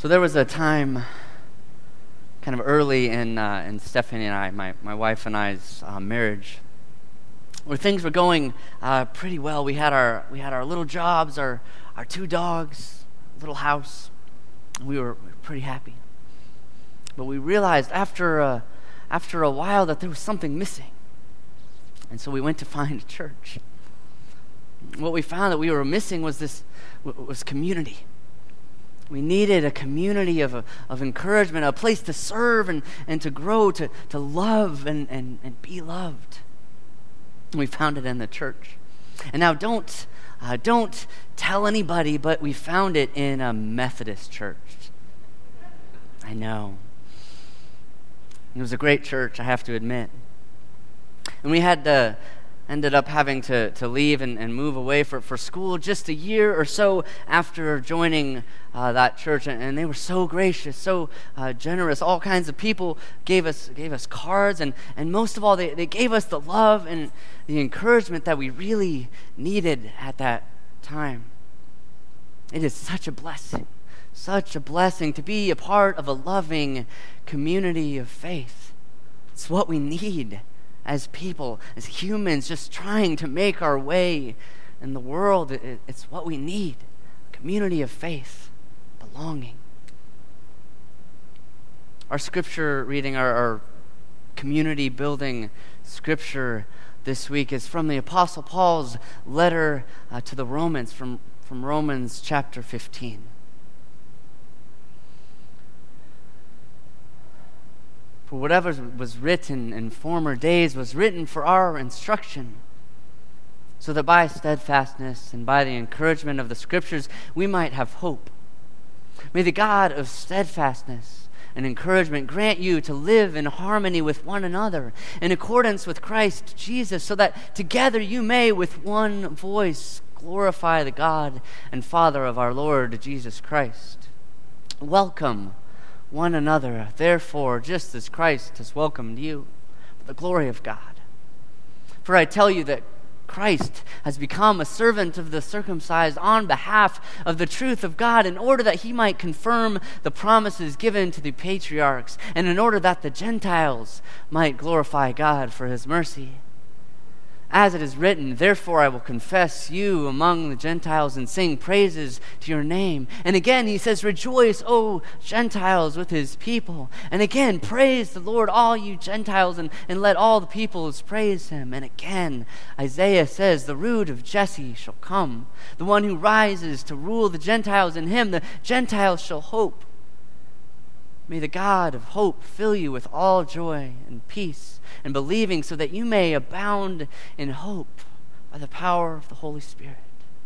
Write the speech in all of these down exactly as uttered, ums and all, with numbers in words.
So there was a time kind of early in uh, in Stephanie and I, my, my wife and I's uh, marriage, where things were going uh, pretty well. We had our we had our little jobs, our our two dogs, little house. We were, we were pretty happy. But we realized after uh, after a while that there was something missing, and so we went to find a church. What we found that we were missing was this was community. We needed a community of of encouragement, a place to serve and, and to grow, to, to love and, and, and be loved. And we found it in the church. And now don't uh, don't tell anybody, but we found it in a Methodist church. I know. It was a great church, I have to admit. And we had to ended up having to, to leave and, and move away for, for school just a year or so after joining uh, that church, and, and they were so gracious, so uh, generous. All kinds of people gave us gave us cards, and, and most of all, they, they gave us the love and the encouragement that we really needed at that time. It is such a blessing, such a blessing to be a part of a loving community of faith. It's what we need as people, as humans, just trying to make our way in the world. It, it's what we need. A community of faith, belonging. Our scripture reading, our, our community building scripture this week is from the Apostle Paul's letter uh, to the Romans, from, from Romans chapter fifteen. For whatever was written in former days was written for our instruction, so that by steadfastness and by the encouragement of the Scriptures we might have hope. May the God of steadfastness and encouragement grant you to live in harmony with one another, in accordance with Christ Jesus, so that together you may with one voice glorify the God and Father of our Lord Jesus Christ. Welcome one another, therefore, just as Christ has welcomed you, for the glory of God. For I tell you that Christ has become a servant of the circumcised on behalf of the truth of God, in order that he might confirm the promises given to the patriarchs, and in order that the Gentiles might glorify God for his mercy. As it is written, therefore I will confess you among the Gentiles and sing praises to your name. And again he says, rejoice, O Gentiles, with his people. And again, praise the Lord, all you Gentiles, and, and let all the peoples praise him. And again, Isaiah says, the root of Jesse shall come, the one who rises to rule the Gentiles. In him the Gentiles shall hope. May the God of hope fill you with all joy and peace and believing, so that you may abound in hope by the power of the Holy Spirit.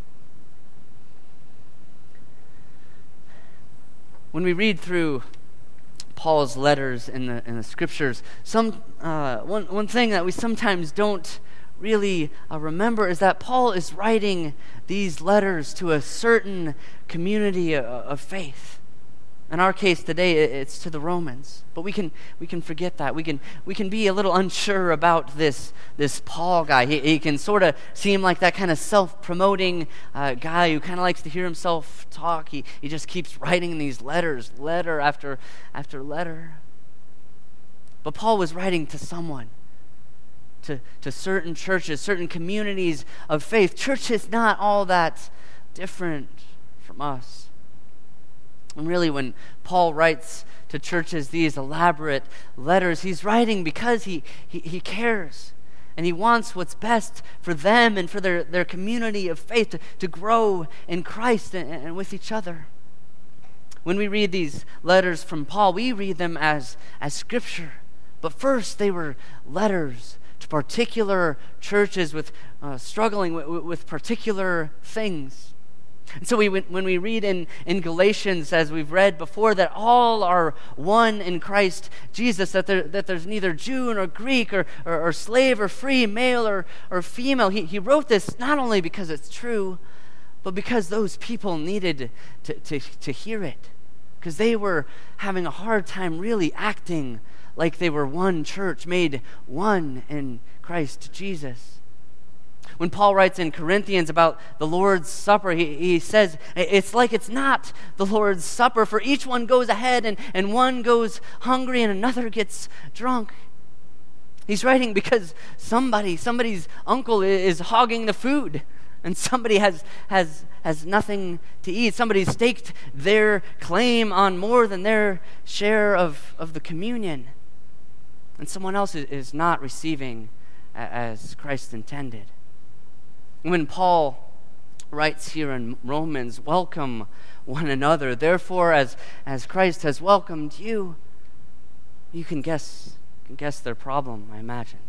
When we read through Paul's letters in the in the Scriptures, some uh, one one thing that we sometimes don't really uh, remember is that Paul is writing these letters to a certain community of, of faith. In our case today, it's to the Romans, but we can we can forget that. We can we can be a little unsure about this this Paul guy. He, he can sort of seem like that kind of self-promoting uh, guy who kind of likes to hear himself talk. He he just keeps writing these letters, letter after after letter. But Paul was writing to someone, to to certain churches, certain communities of faith. Church is not all that different from us. And really, when Paul writes to churches these elaborate letters, he's writing because he, he, he cares. And he wants what's best for them and for their, their community of faith to, to grow in Christ and, and with each other. When we read these letters from Paul, we read them as, as Scripture. But first, they were letters to particular churches with uh, struggling with, with particular things. And so we, when we read in, in Galatians, as we've read before, that all are one in Christ Jesus, that there, that there's neither Jew nor Greek or, or, or slave or free, male or, or female. He, he wrote this not only because it's true, but because those people needed to, to, to hear it, because they were having a hard time really acting like they were one church, made one in Christ Jesus. When Paul writes in Corinthians about the Lord's Supper, he, he says it's like it's not the Lord's Supper, for each one goes ahead and, and one goes hungry and another gets drunk. He's writing because somebody, somebody's uncle is hogging the food, and somebody has has has nothing to eat. Somebody's staked their claim on more than their share of, of the communion. And someone else is not receiving as Christ intended. When Paul writes here in Romans, welcome one another, therefore as, as Christ has welcomed you, you can guess can guess their problem, I imagine.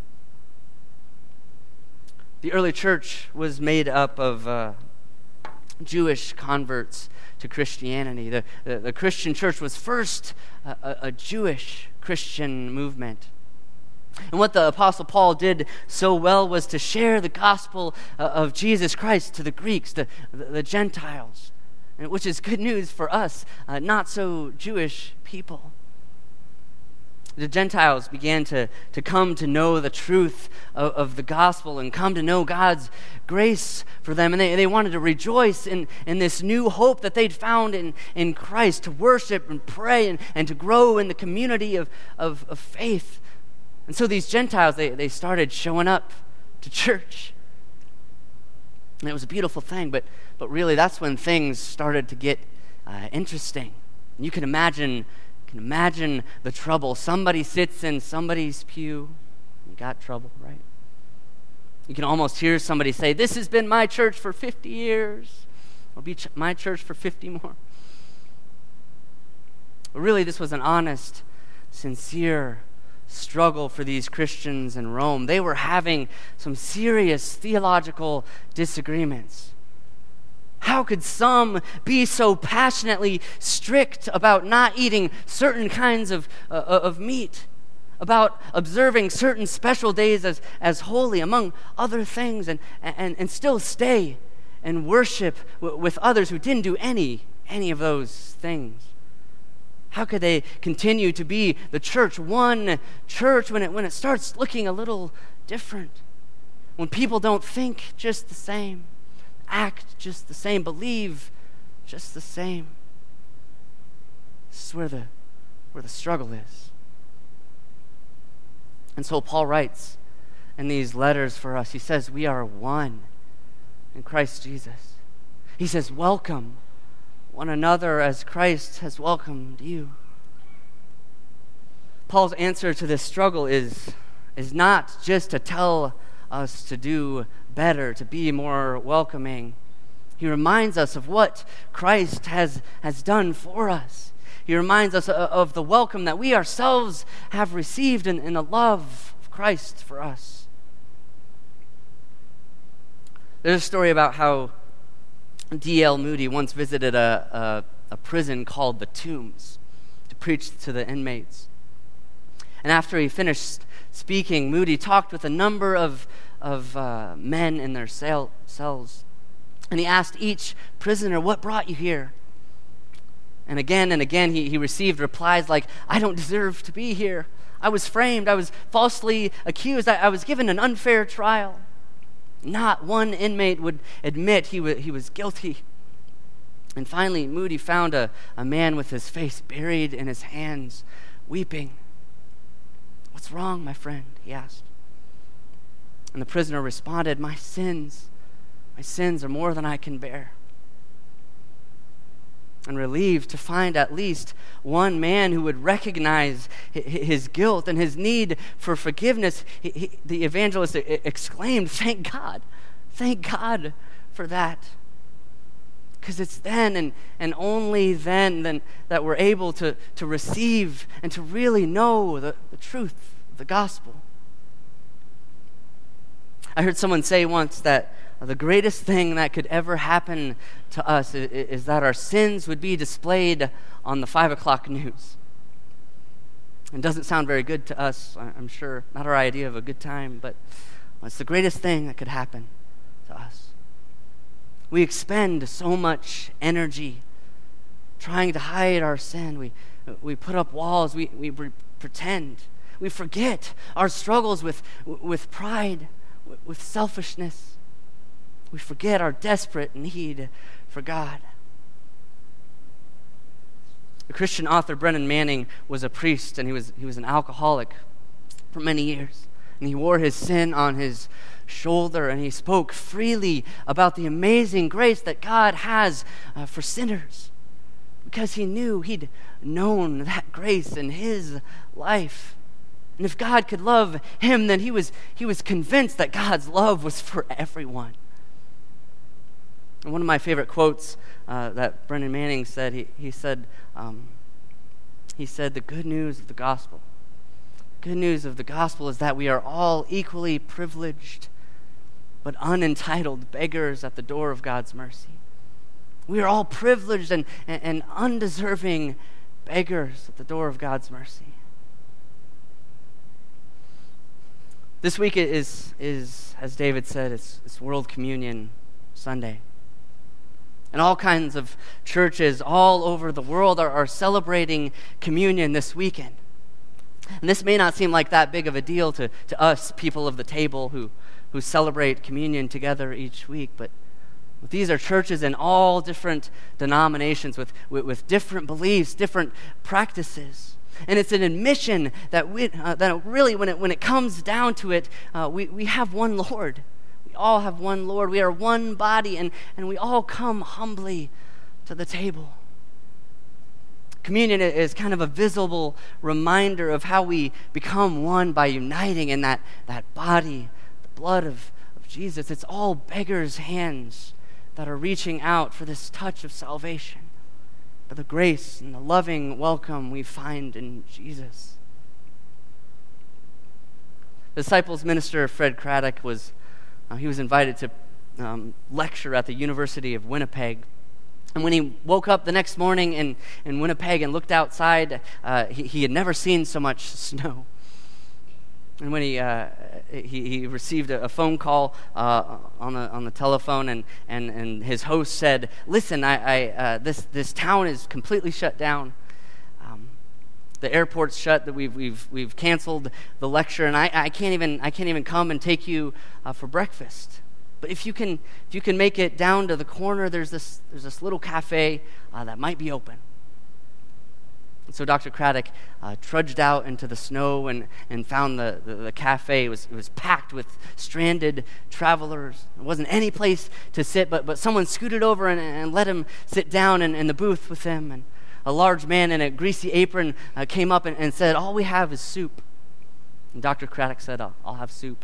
The early church was made up of uh, Jewish converts to Christianity. The, the, the Christian church was first a, a, a Jewish Christian movement. And what the Apostle Paul did so well was to share the gospel uh, of Jesus Christ to the Greeks, the, the, the Gentiles, and which is good news for us, uh, not so Jewish people. The Gentiles began to, to come to know the truth of, of the gospel and come to know God's grace for them. And they, they wanted to rejoice in, in this new hope that they'd found in, in Christ, to worship and pray and, and to grow in the community of, of, of faith. And so these Gentiles, they, they started showing up to church. And it was a beautiful thing, but, but really that's when things started to get uh, interesting. And you can imagine can imagine the trouble. Somebody sits in somebody's pew. You got trouble, right? You can almost hear somebody say, this has been my church for fifty years. It'll be ch- my church for fifty more. But really, this was an honest, sincere struggle for these Christians in Rome. They were having some serious theological disagreements. How could some be so passionately strict about not eating certain kinds of, uh, of meat, about observing certain special days as, as holy, among other things, and, and, and still stay and worship w- with others who didn't do any, any of those things? How could they continue to be the church, one church, when it, when it starts looking a little different? When people don't think just the same, act just the same, believe just the same. This is where the where the struggle is. And so Paul writes in these letters for us, he says, we are one in Christ Jesus. He says, welcome one another as Christ has welcomed you. Paul's answer to this struggle is, is not just to tell us to do better, to be more welcoming. He reminds us of what Christ has, has done for us. He reminds us of, of the welcome that we ourselves have received in, in the love of Christ for us. There's a story about how D L Moody once visited a, a, a prison called the Tombs to preach to the inmates. And after he finished speaking, Moody talked with a number of of uh, men in their cell, cells. And he asked each prisoner, what brought you here? And again and again he, he received replies like, I don't deserve to be here. I was framed. I was falsely accused. I, I was given an unfair trial. Not one inmate would admit he, w- he was guilty. And finally, Moody found a, a man with his face buried in his hands, weeping. What's wrong, my friend? He asked. And the prisoner responded, my sins, my sins are more than I can bear. And relieved to find at least one man who would recognize his guilt and his need for forgiveness, he, he, the evangelist exclaimed, thank God, thank God for that. Because it's then and, and only then, then that we're able to, to receive and to really know the, the truth of the gospel. I heard someone say once that the greatest thing that could ever happen to us is, is that our sins would be displayed on the five o'clock news. It doesn't sound very good to us, I'm sure. Not our idea of a good time, but it's the greatest thing that could happen to us. We expend so much energy trying to hide our sin. We we put up walls. We we re- pretend. We forget our struggles with with pride, with selfishness. We forget our desperate need for God. The Christian author Brennan Manning was a priest, and he was he was an alcoholic for many years. And he wore his sin on his shoulder, and he spoke freely about the amazing grace that God has uh, for sinners, because he knew he'd known that grace in his life. And if God could love him, then he was he was convinced that God's love was for everyone. And one of my favorite quotes uh, that Brennan Manning said, he, he said, um, he said, the good news of the gospel, good news of the gospel is that we are all equally privileged but unentitled beggars at the door of God's mercy. We are all privileged and, and, and undeserving beggars at the door of God's mercy. This week is, is as David said, it's, it's World Communion Sunday. And all kinds of churches all over the world are, are celebrating communion this weekend. And this may not seem like that big of a deal to, to us, people of the table who, who celebrate communion together each week, but these are churches in all different denominations with, with, with different beliefs, different practices. And it's an admission that we, uh, that really, when it when it comes down to it, uh, we, we have one Lord. We all have one Lord. We are one body, and, and we all come humbly to the table. Communion is kind of a visible reminder of how we become one by uniting in that, that body, the blood of, of Jesus. It's all beggars' hands that are reaching out for this touch of salvation, for the grace and the loving welcome we find in Jesus. The disciples minister Fred Craddock was, uh, he was invited to um, lecture at the University of Winnipeg. And when he woke up the next morning in, in Winnipeg and looked outside, uh, he, he had never seen so much snow. And when he uh, he, he received a, a phone call uh, on the on the telephone, and, and, and his host said, "Listen, I, I uh, this this town is completely shut down. Um, the airport's shut. That we've we've we've canceled the lecture, and I, I can't even I can't even come and take you uh, for breakfast. But if you can if you can make it down to the corner, there's this there's this little cafe uh, that might be open." And so Doctor Craddock uh, trudged out into the snow and, and found the, the, the cafe. It was, it was packed with stranded travelers. There wasn't any place to sit, but, but someone scooted over and, and let him sit down in, in the booth with them. And a large man in a greasy apron uh, came up and, and said, "All we have is soup." And Doctor Craddock said, I'll, I'll have soup.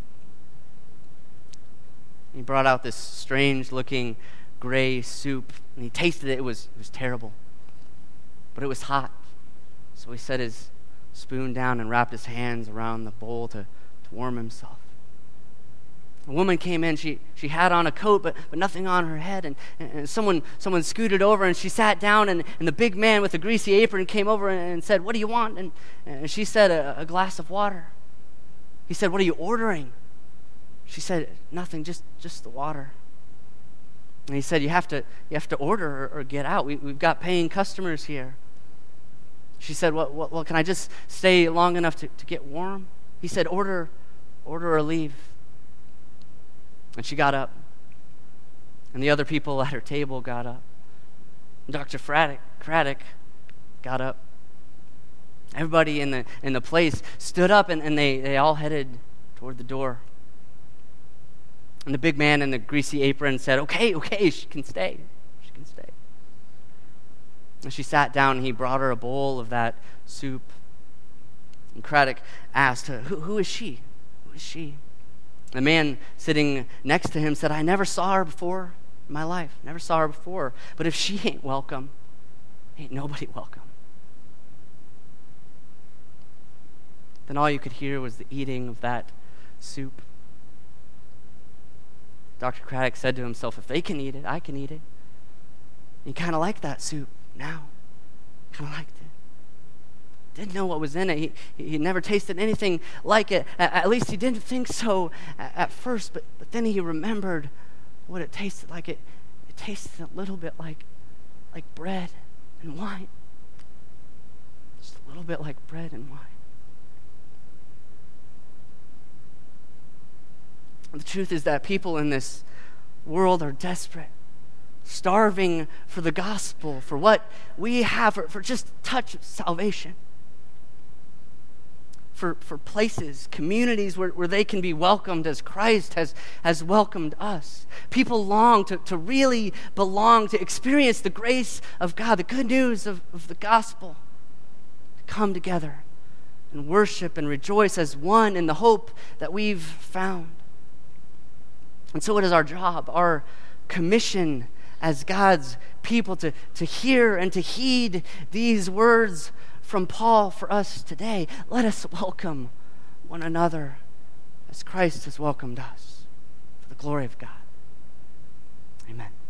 He brought out this strange-looking gray soup, and he tasted it. It was, it was terrible. But it was hot. So he set his spoon down and wrapped his hands around the bowl to, to warm himself. A woman came in. She she had on a coat, but, but nothing on her head. And, and someone someone scooted over, and she sat down, and, and the big man with the greasy apron came over and, and said, "What do you want?" And, and she said, a, a glass of water. He said, "What are you ordering?" She said, "Nothing, just, just the water." And he said, you have to you have to order or, or get out. We, we've got paying customers here." She said, well, well, well, can I just stay long enough to, to get warm? He said, order, order or leave. And she got up. And the other people at her table got up. And Doctor Craddock, Craddock got up. Everybody in the in the place stood up, and, and they, they all headed toward the door. And the big man in the greasy apron said, okay, okay, she can stay. She can stay. And she sat down, and he brought her a bowl of that soup. And Craddock asked, who, who is she? Who is she? The man sitting next to him said, I never saw her before in my life. Never saw her before. But if she ain't welcome, ain't nobody welcome. Then all you could hear was the eating of that soup. Doctor Craddock said to himself, if they can eat it, I can eat it. He kind of liked that soup now. Kind of liked it. Didn't know what was in it. He he never tasted anything like it. At, at least he didn't think so at, at first, but, but then he remembered what it tasted like. It, it tasted a little bit like, like bread and wine. Just a little bit like bread and wine. The truth is that people in this world are desperate, starving for the gospel, for what we have, for, for just touch of salvation. For, for places, communities where, where they can be welcomed as Christ has, has welcomed us. People long to, to really belong, to experience the grace of God, the good news of, of the gospel, to come together and worship and rejoice as one in the hope that we've found. And so it is our job, our commission as God's people to, to hear and to heed these words from Paul for us today. Let us welcome one another as Christ has welcomed us for the glory of God. Amen.